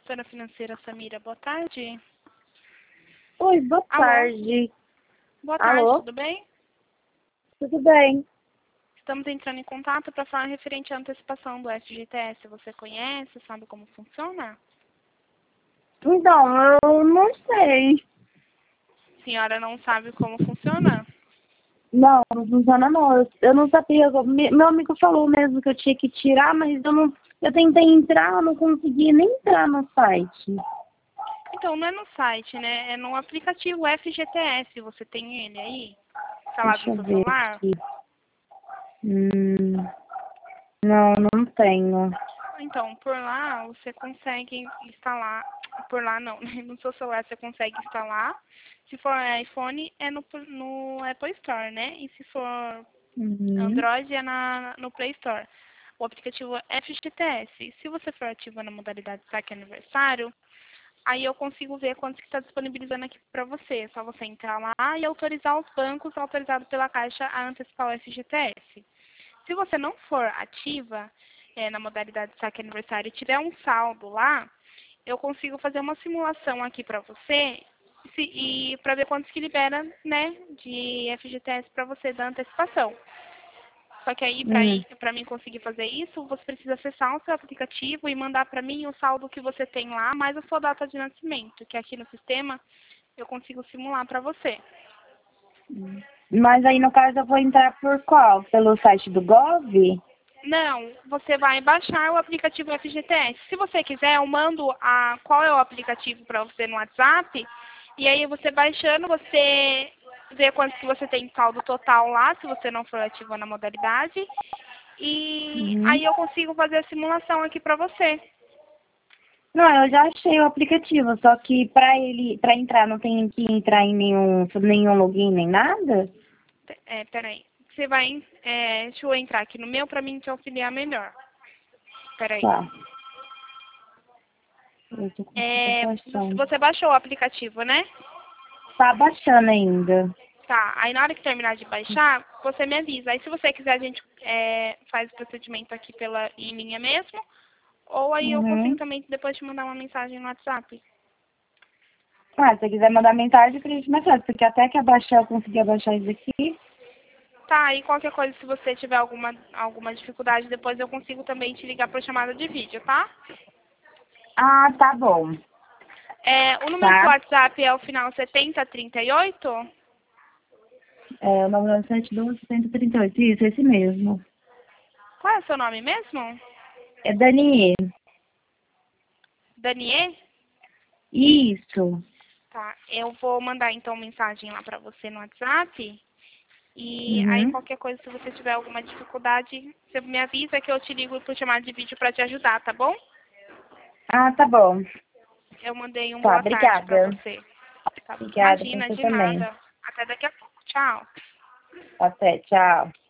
consultora financeira Samira, boa tarde. Oi, boa Alô? tarde. Boa tarde, Alô? tudo bem? Tudo bem? Estamos entrando em contato para falar referente à antecipação do FGTS. Você conhece, sabe como funciona? Então, eu não sei. A senhora não sabe como funciona? Não, não funciona não. Eu não sabia. Meu amigo falou mesmo que eu tinha que tirar, mas eu tentei entrar, eu não consegui nem entrar no site. Então, não é no site, né? É no aplicativo FGTS. Você tem ele aí? Instalado Deixa no eu seu ver celular? aqui. Não, não tenho. Então, por lá você consegue instalar. Por lá não, né? No seu celular você consegue instalar. Se for iPhone, é no Apple Store, né? E se for Uhum. Android, é no Play Store. O aplicativo é FGTS. Se você for ativo na modalidade saque aniversário, aí eu consigo ver quanto que está disponibilizando aqui para você. É só você entrar lá e autorizar os bancos autorizados pela Caixa a antecipar o FGTS. Se você não for ativa na modalidade saque aniversário e tiver um saldo lá, eu consigo fazer uma simulação aqui para você e para ver quantos que libera, né, de FGTS para você da antecipação. Só que aí, Hum. para mim conseguir fazer isso, você precisa acessar o seu aplicativo e mandar para mim o saldo que você tem lá, mais a sua data de nascimento, que aqui no sistema eu consigo simular para você. Mas aí, no caso, eu vou entrar por qual? Pelo site do Gov? Não, você vai baixar o aplicativo FGTS. Se você quiser, eu mando qual é o aplicativo para você no WhatsApp. E aí você baixando, você vê quanto que você tem de saldo total lá, se você não for ativo na modalidade. E Uhum. aí eu consigo fazer a simulação aqui para você. Não, eu já achei o aplicativo, só que para entrar, não tem que entrar em nenhum login nem nada? Peraí. Você vai. Deixa eu entrar aqui no meu para mim te auxiliar melhor. Peraí. Tá. Eu tô com baixando. Você baixou o aplicativo, né? Tá baixando ainda. Tá, aí na hora que terminar de baixar, você me avisa. Aí se você quiser, a gente faz o procedimento aqui em linha mesmo. Ou aí eu consigo Uhum. também depois te mandar uma mensagem no WhatsApp. Ah, se você quiser mandar mensagem pra gente mais fácil, porque até que abaixar, eu consegui abaixar isso aqui. Tá, aí qualquer coisa, se você tiver alguma dificuldade, depois eu consigo também te ligar por chamada de vídeo, tá? Ah, tá bom. O número do seu Tá? WhatsApp é o final 7038? É o 972-138. Isso, esse mesmo. Qual é o seu nome mesmo? É Daniê. Daniel? Isso. Tá, eu vou mandar então mensagem lá pra você no WhatsApp. E aí Uhum. qualquer coisa, se você tiver alguma dificuldade, você me avisa que eu te ligo por chamada de vídeo pra te ajudar, tá bom? Ah, tá bom. Eu mandei um Tá, boa tarde pra obrigada. você. Tá? Obrigada pra Imagina, você de também. nada. Até daqui a pouco. Tchau. Até, tchau.